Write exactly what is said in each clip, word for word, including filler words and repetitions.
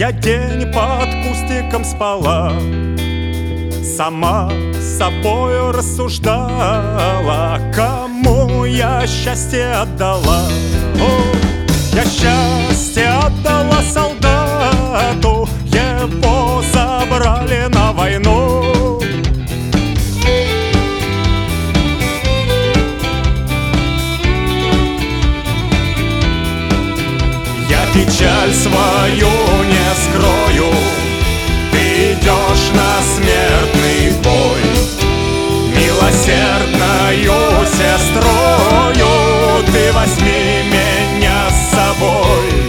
Я день под кустиком спала, сама с собою рассуждала, кому я счастье отдала. О, я счастье отдала солдату, его забрали на войну. Я печаль свою не скрою, ты идешь на смертный бой. Милосердною сестрою ты возьми меня с собой.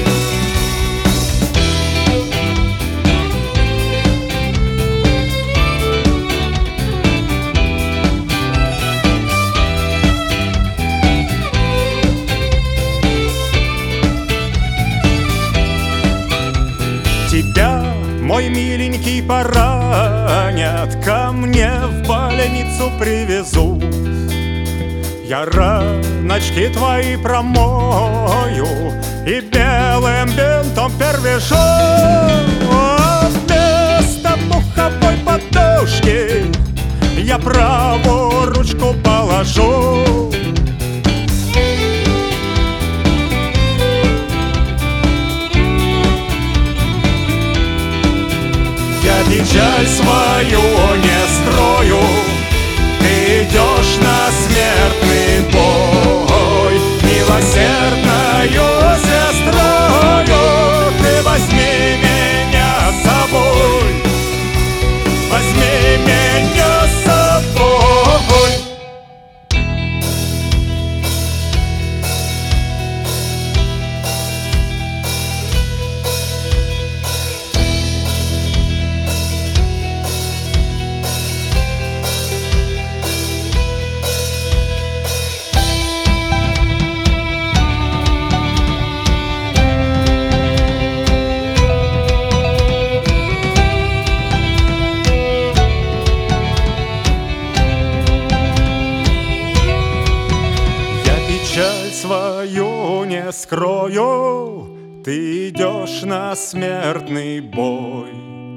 Тебя, мой миленький, поранят, ко мне в больницу привезут. Я раночки твои промою и белым бинтом перевяжу. А вместо пуховой подушки я правую ручку положу. Печаль свою не скрою, ты идешь на смертный бой. Милосердною сестрою ты возьми меня с собой. Возьми меня с собой. Печаль свою не скрою, ты идешь на смертный бой.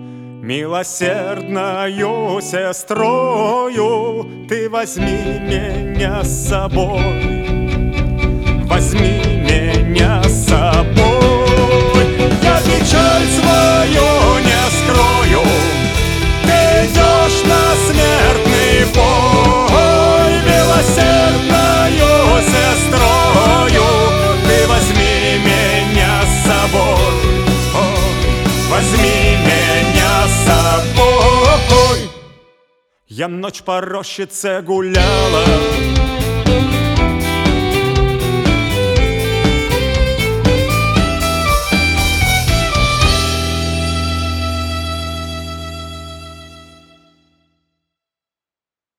Милосердною сестрою ты возьми меня с собой. Возьми меня с собой. Я печаль свою не скрою, ты идешь на смертный бой. Милосердною сестрою ты возьми меня с собой. О, возьми меня с собой. Я ночь по рощице гуляла,